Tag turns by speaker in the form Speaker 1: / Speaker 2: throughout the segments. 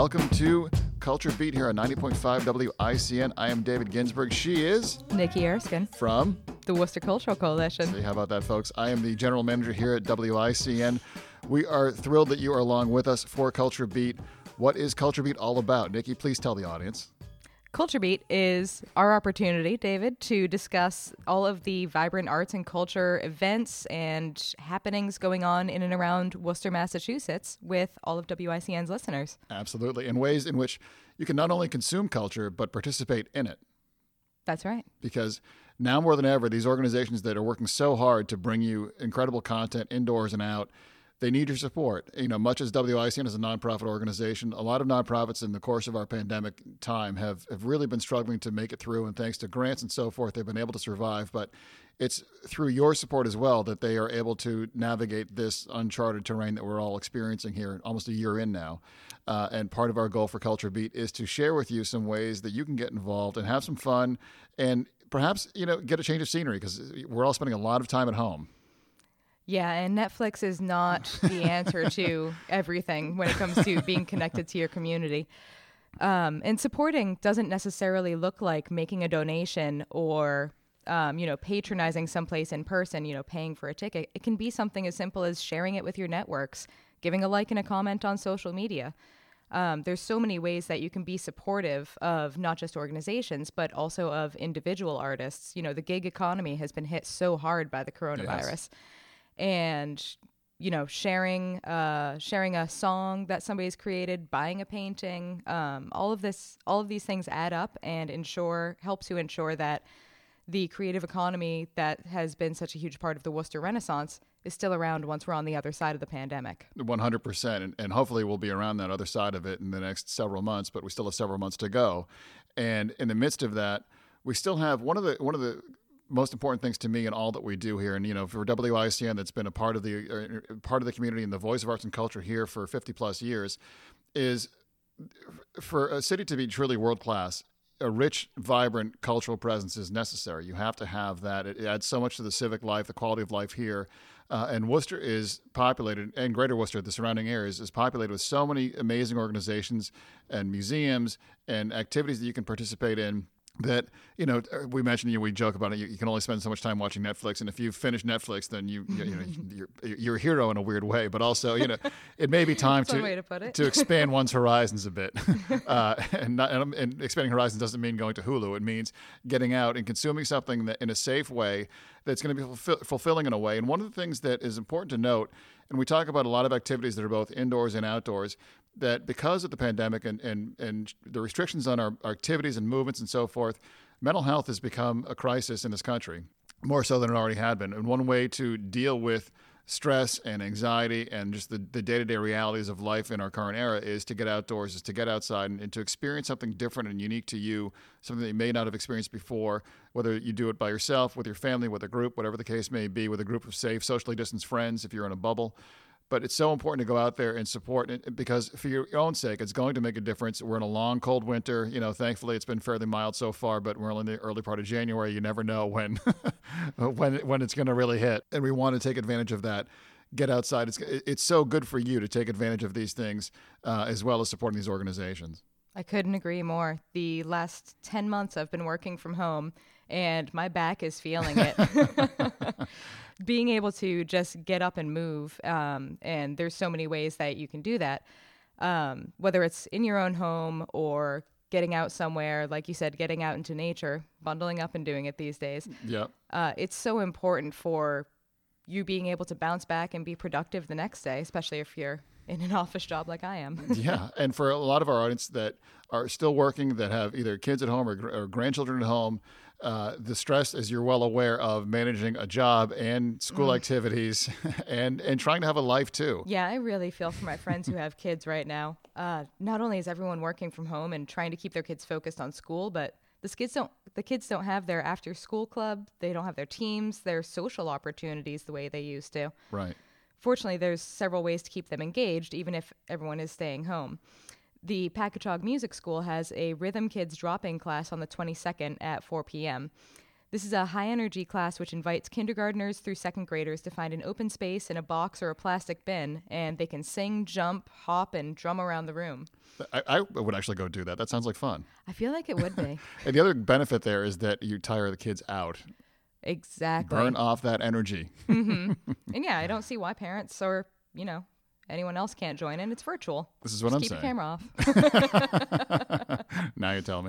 Speaker 1: Welcome to Culture Beat here on 90.5 WICN. I am David Ginsburg. She is
Speaker 2: Nikki Erskine
Speaker 1: from
Speaker 2: the Worcester Cultural Coalition.
Speaker 1: See, how about that, folks? I am the general manager here at WICN. We are thrilled that you are along with us for Culture Beat. What is Culture Beat all about? Nikki, please tell the audience.
Speaker 2: Culture Beat is our opportunity, David, to discuss all of the vibrant arts and culture events and happenings going on in and around Worcester, Massachusetts with all of WICN's listeners.
Speaker 1: Absolutely. In ways in which you can not only consume culture, but participate in it.
Speaker 2: That's right.
Speaker 1: Because now more than ever, these organizations that are working so hard to bring you incredible content indoors and out, they need your support. You know, much as WICN is a nonprofit organization, a lot of nonprofits in the course of our pandemic time have really been struggling to make it through. And thanks to grants and so forth, they've been able to survive. But it's through your support as well that they are able to navigate this uncharted terrain that we're all experiencing here almost a year in now. And part of our goal for Culture Beat is to share with you some ways that you can get involved and have some fun and perhaps, you know, get a change of scenery because we're all spending a lot of time at home.
Speaker 2: Yeah, and Netflix is not the answer to everything when it comes to being connected to your community. And supporting doesn't necessarily look like making a donation or, patronizing someplace in person, paying for a ticket. It can be something as simple as sharing it with your networks, giving a like and a comment on social media. There's so many ways that you can be supportive of not just organizations, but also of individual artists. You know, the gig economy has been hit so hard by the coronavirus. Yes. And, sharing a song that somebody's created, buying a painting, all of these things add up and helps to ensure that the creative economy that has been such a huge part of the Worcester Renaissance is still around once we're on the other side of the pandemic.
Speaker 1: 100%. And hopefully we'll be around that other side of it in the next several months, but we still have several months to go. And in the midst of that, we still have one of the most important things to me in all that we do here, and for WICN that's been a part of the community and the voice of arts and culture here for 50 plus years, is for a city to be truly world class. A rich, vibrant cultural presence is necessary. You have to have that. It adds so much to the civic life, the quality of life here. And Worcester is populated, and Greater Worcester, the surrounding areas, is populated with so many amazing organizations and museums and activities that you can participate in. That, we mentioned, we joke about it. You can only spend so much time watching Netflix, and if you finish Netflix, then you're a hero in a weird way. But also, it may be time to expand one's horizons a bit. And expanding horizons doesn't mean going to Hulu. It means getting out and consuming something that in a safe way that's going to be fulfilling in a way. And one of the things that is important to note, and we talk about a lot of activities that are both indoors and outdoors, that because of the pandemic and the restrictions on our activities and movements and so forth, mental health has become a crisis in this country, more so than it already had been. And one way to deal with stress and anxiety and just the day-to-day realities of life in our current era is to get outdoors, is to get outside and to experience something different and unique to you, something that you may not have experienced before, whether you do it by yourself, with your family, with a group, whatever the case may be, with a group of safe, socially distanced friends if you're in a bubble. But it's so important to go out there and support it because for your own sake, it's going to make a difference. We're in a long, cold winter. Thankfully, it's been fairly mild so far, but we're in the early part of January. You never know when when it's going to really hit. And we want to take advantage of that. Get outside. It's so good for you to take advantage of these things as well as supporting these organizations.
Speaker 2: I couldn't agree more. The last 10 months I've been working from home, and my back is feeling it. Being able to just get up and move, and there's so many ways that you can do that, whether it's in your own home or getting out somewhere, like you said, getting out into nature, bundling up and doing it these days.
Speaker 1: Yep.
Speaker 2: It's so important for you being able to bounce back and be productive the next day, especially if you're in an office job like I am.
Speaker 1: Yeah, and for a lot of our audience that are still working, that have either kids at home or grandchildren at home, the stress, as you're well aware of, managing a job and school activities and trying to have a life too.
Speaker 2: Yeah, I really feel for my friends who have kids right now. Not only is everyone working from home and trying to keep their kids focused on school, but the kids don't have their after school club. They don't have their teams, their social opportunities the way they used to.
Speaker 1: Right.
Speaker 2: Fortunately, there's several ways to keep them engaged, even if everyone is staying home. The Packagug Music School has a Rhythm Kids drop-in class on the 22nd at 4 p.m. This is a high-energy class which invites kindergartners through second graders to find an open space in a box or a plastic bin, and they can sing, jump, hop, and drum around the room.
Speaker 1: I would actually go do that. That sounds like fun.
Speaker 2: I feel like it would be.
Speaker 1: And the other benefit there is that you tire the kids out.
Speaker 2: Exactly.
Speaker 1: Burn off that energy.
Speaker 2: And yeah, I don't see why parents or, anyone else can't join in. It's virtual.
Speaker 1: This is what
Speaker 2: Just
Speaker 1: I'm
Speaker 2: keep
Speaker 1: saying.
Speaker 2: your camera off.
Speaker 1: Now you tell me.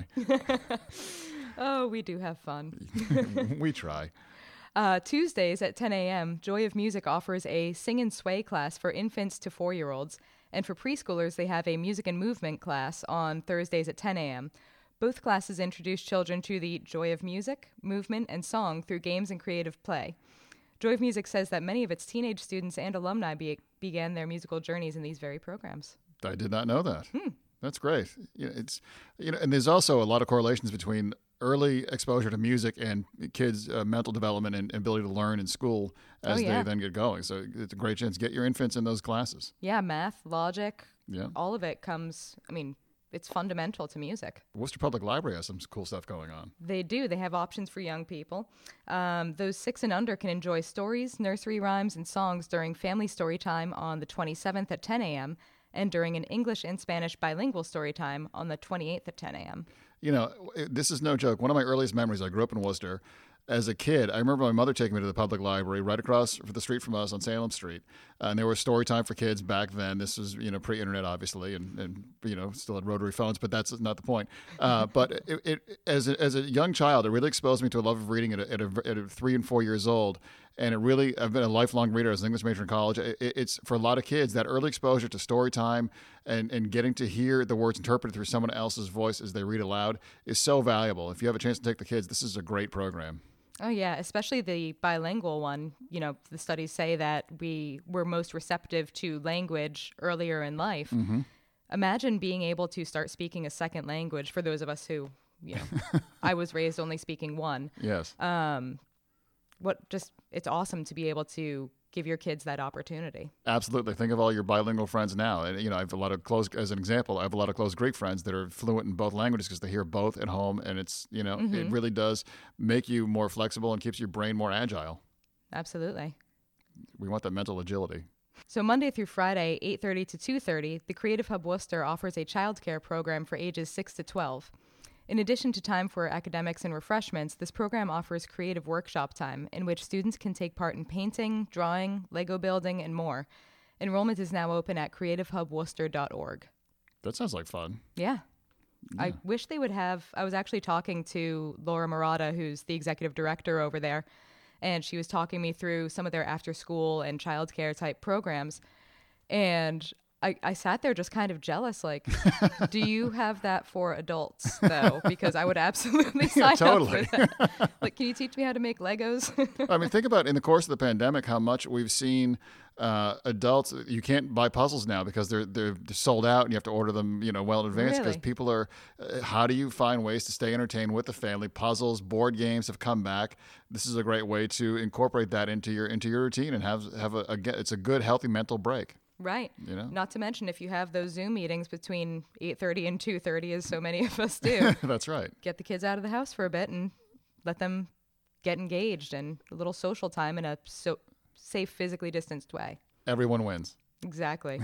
Speaker 2: Oh, we do have fun.
Speaker 1: We try.
Speaker 2: Tuesdays at 10 a.m., Joy of Music offers a sing and sway class for infants to 4-year-olds. And for preschoolers, they have a music and movement class on Thursdays at 10 a.m. Both classes introduce children to the joy of music, movement, and song through games and creative play. Joy of Music says that many of its teenage students and alumni began their musical journeys in these very programs.
Speaker 1: I did not know that. That's great. And there's also a lot of correlations between early exposure to music and kids' mental development and ability to learn in school as they then get going. So it's a great chance to get your infants in those classes.
Speaker 2: Yeah, math, logic,
Speaker 1: Yeah.
Speaker 2: all of it comes, it's fundamental to music.
Speaker 1: Worcester Public Library has some cool stuff going on.
Speaker 2: They do. They have options for young people. Those 6 and under can enjoy stories, nursery rhymes, and songs during family story time on the 27th at 10 a.m. and during an English and Spanish bilingual story time on the 28th at 10 a.m.
Speaker 1: This is no joke. One of my earliest memories, I grew up in Worcester. As a kid, I remember my mother taking me to the public library right across the street from us on Salem Street. And there was story time for kids back then. This was, pre-internet, obviously, and still had rotary phones, but that's not the point. But as a young child, it really exposed me to a love of reading at 3 and 4 years old. And I've been a lifelong reader as an English major in college. It's for a lot of kids, that early exposure to story time and getting to hear the words interpreted through someone else's voice as they read aloud is so valuable. If you have a chance to take the kids, this is a great program.
Speaker 2: Oh, yeah, especially the bilingual one. The studies say that we were most receptive to language earlier in life.
Speaker 1: Mm-hmm.
Speaker 2: Imagine being able to start speaking a second language for those of us who, I was raised only speaking one.
Speaker 1: Yes.
Speaker 2: It's awesome to be able to give your kids that opportunity.
Speaker 1: Absolutely. Think of all your bilingual friends now. And, I have a lot of close Greek friends that are fluent in both languages because they hear both at home. And it's, it really does make you more flexible and keeps your brain more agile.
Speaker 2: Absolutely.
Speaker 1: We want that mental agility.
Speaker 2: So Monday through Friday, 8:30 to 2:30, the Creative Hub Worcester offers a childcare program for ages 6 to 12. In addition to time for academics and refreshments, this program offers creative workshop time in which students can take part in painting, drawing, Lego building, and more. Enrollment is now open at creativehubworcester.org.
Speaker 1: That sounds like fun.
Speaker 2: Yeah. I wish they would have. I was actually talking to Laura Murata, who's the executive director over there, and she was talking me through some of their after school and childcare type programs. And I sat there just kind of jealous, like, do you have that for adults, though? Because I would absolutely sign
Speaker 1: totally.
Speaker 2: up for that. Like, can you teach me how to make Legos?
Speaker 1: Think about in the course of the pandemic how much we've seen adults. You can't buy puzzles now because they're sold out and you have to order them, well in advance because
Speaker 2: Really?
Speaker 1: people are. How do you find ways to stay entertained with the family? Puzzles, board games have come back. This is a great way to incorporate that into your routine and have it's a good healthy mental break.
Speaker 2: Right. Not to mention if you have those Zoom meetings between 8:30 and 2:30, as so many of us do.
Speaker 1: That's right.
Speaker 2: Get the kids out of the house for a bit and let them get engaged and a little social time in a safe, physically distanced way.
Speaker 1: Everyone wins.
Speaker 2: Exactly.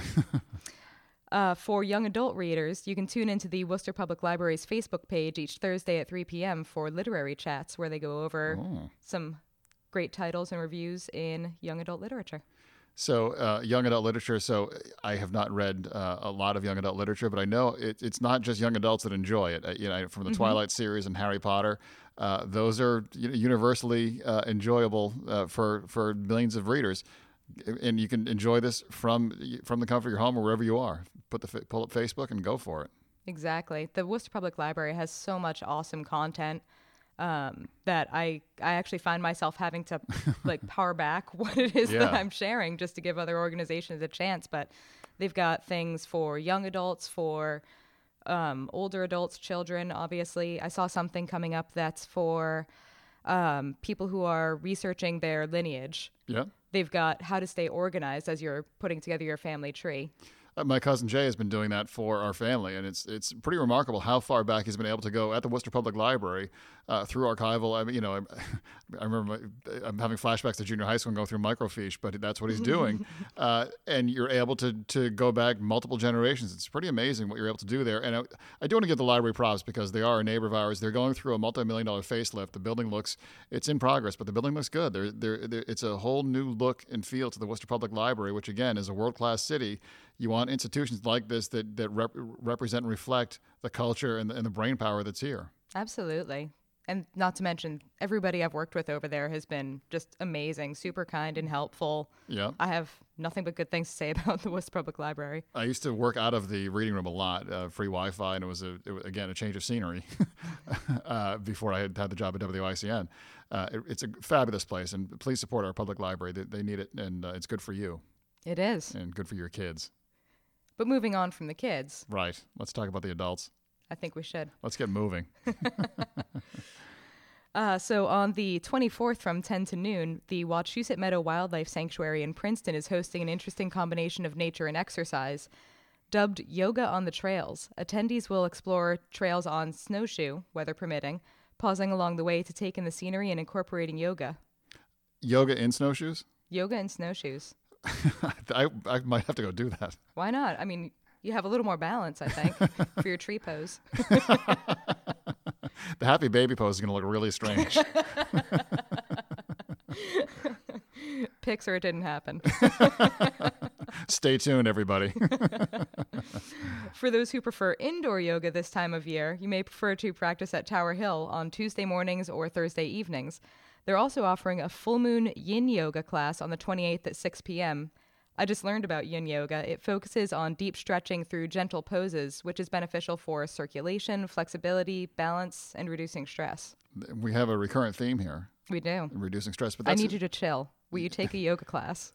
Speaker 2: For young adult readers, you can tune into the Worcester Public Library's Facebook page each Thursday at 3 p.m. for literary chats where they go over some great titles and reviews in young adult literature.
Speaker 1: So young adult literature. So I have not read a lot of young adult literature, but I know it's not just young adults that enjoy it. From the Twilight series and Harry Potter, those are universally enjoyable for millions of readers. And you can enjoy this from the comfort of your home or wherever you are. Pull up Facebook and go for it.
Speaker 2: Exactly. The Worcester Public Library has so much awesome content. That I actually find myself having to power back what it is that I'm sharing just to give other organizations a chance. But they've got things for young adults, for older adults, children, obviously. I saw something coming up that's for people who are researching their lineage.
Speaker 1: Yeah.
Speaker 2: They've got how to stay organized as you're putting together your family tree.
Speaker 1: My cousin Jay has been doing that for our family, and it's pretty remarkable how far back he's been able to go at the Worcester Public Library through archival. I mean, I remember I'm having flashbacks to junior high school and going through microfiche, but that's what he's doing, and you're able to go back multiple generations. It's pretty amazing what you're able to do there. And I do want to give the library props because they are a neighbor of ours. They're going through a multi-million-dollar facelift. The building it's in progress, but the building looks good. It's a whole new look and feel to the Worcester Public Library, which again is a world-class city. You want institutions like this that represent and reflect the culture and the brain power that's here.
Speaker 2: Absolutely. And not to mention, everybody I've worked with over there has been just amazing, super kind and helpful.
Speaker 1: Yeah.
Speaker 2: I have nothing but good things to say about the Worcester Public Library.
Speaker 1: I used to work out of the reading room a lot, free Wi-Fi, and it was again, a change of scenery before I had the job at WICN. It's a fabulous place, and please support our public library. They need it, and it's good for you.
Speaker 2: It is.
Speaker 1: And good for your kids.
Speaker 2: But moving on from the kids.
Speaker 1: Right. Let's talk about the adults.
Speaker 2: I think we should.
Speaker 1: Let's get moving.
Speaker 2: So on the 24th from 10 to noon, the Wachusett Meadow Wildlife Sanctuary in Princeton is hosting an interesting combination of nature and exercise. Dubbed Yoga on the Trails, attendees will explore trails on snowshoe, weather permitting, pausing along the way to take in the scenery and incorporating yoga.
Speaker 1: Yoga in snowshoes?
Speaker 2: Yoga and snowshoes.
Speaker 1: I might have to go do that.
Speaker 2: Why not? I mean, you have a little more balance, I think, for your tree pose.
Speaker 1: The happy baby pose is going to look really strange.
Speaker 2: Pics or it didn't happen.
Speaker 1: Stay tuned, everybody.
Speaker 2: For those who prefer indoor yoga this time of year, you may prefer to practice at Tower Hill on Tuesday mornings or Thursday evenings. They're also offering a full moon yin yoga class on the 28th at 6 p.m. I just learned about yin yoga. It focuses on deep stretching through gentle poses, which is beneficial for circulation, flexibility, balance, and reducing stress.
Speaker 1: We have a recurrent theme here.
Speaker 2: We do.
Speaker 1: Reducing stress. But
Speaker 2: I need you to chill. Will you take a yoga class?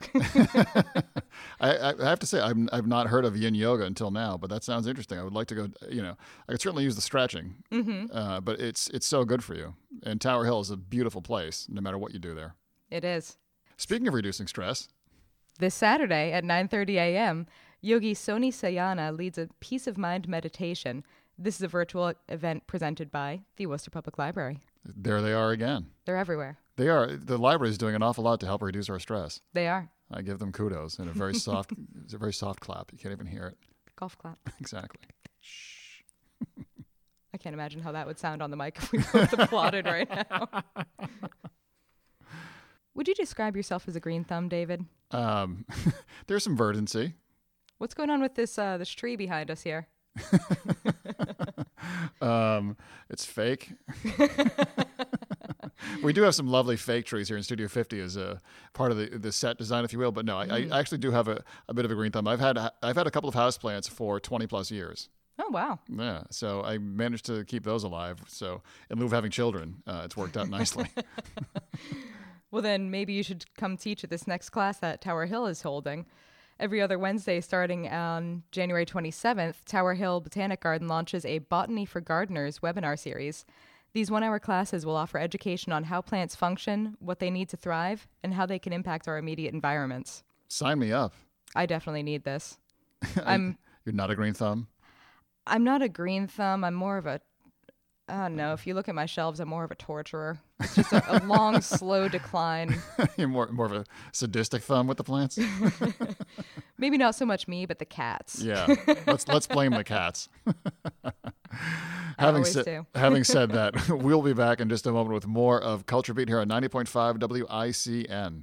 Speaker 1: I have to say, I've not heard of yin yoga until now, but that sounds interesting. I would like to go, I could certainly use the stretching, but it's so good for you. And Tower Hill is a beautiful place, no matter what you do there.
Speaker 2: It is.
Speaker 1: Speaking of reducing stress.
Speaker 2: This Saturday at 9:30 a.m., Yogi Soni Sayana leads a peace of mind meditation. This is a virtual event presented by the Worcester Public Library.
Speaker 1: There they are again.
Speaker 2: They're everywhere.
Speaker 1: They are. The library is doing an awful lot to help reduce our stress.
Speaker 2: They are.
Speaker 1: I give them kudos and it's a very soft clap. You can't even hear it.
Speaker 2: Golf clap.
Speaker 1: Exactly. Shh.
Speaker 2: I can't imagine how that would sound on the mic if we both applauded right now. Would you describe yourself as a green thumb, David?
Speaker 1: There's some verdancy.
Speaker 2: What's going on with this tree behind us here?
Speaker 1: It's fake. We do have some lovely fake trees here in Studio 50 as a part of the set design, if you will. But no, I actually do have a bit of a green thumb. I've had a couple of houseplants for 20 plus years.
Speaker 2: Oh, wow.
Speaker 1: Yeah, so I managed to keep those alive. So in lieu of having children, it's worked out nicely.
Speaker 2: Well, then maybe you should come teach at this next class that Tower Hill is holding. Every other Wednesday starting on January 27th, Tower Hill Botanic Garden launches a Botany for Gardeners webinar series. These one-hour classes will offer education on how plants function, what they need to thrive, and how they can impact our immediate environments.
Speaker 1: Sign me up.
Speaker 2: I definitely need this.
Speaker 1: You're not a green thumb?
Speaker 2: I'm not a green thumb. I'm more of a... no, if you look at my shelves, I'm more of a torturer. It's just a long, slow decline.
Speaker 1: You're more of a sadistic thumb with the plants?
Speaker 2: Maybe not so much me, but the cats.
Speaker 1: Yeah, let's blame the cats. Having said that, we'll be back in just a moment with more of Culture Beat here on 90.5 WICN.